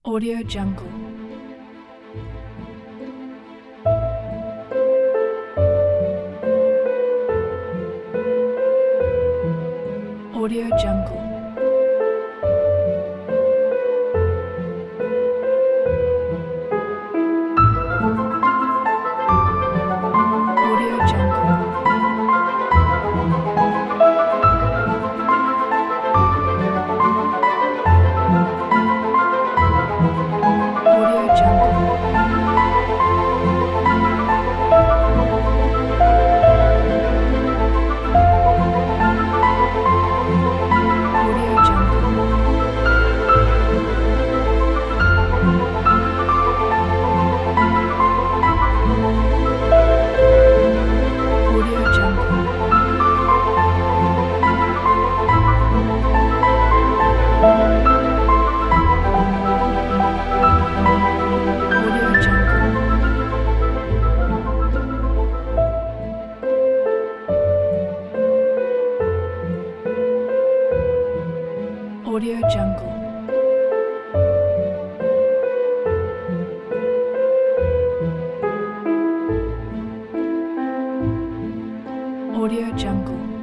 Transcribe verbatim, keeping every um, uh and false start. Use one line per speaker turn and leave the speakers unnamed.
Audio Jungle. Audio Jungle. Audio Jungle. Audio Jungle. Audio Jungle. Audio Jungle. Audio Jungle. Audio Jungle. Audio Jungle.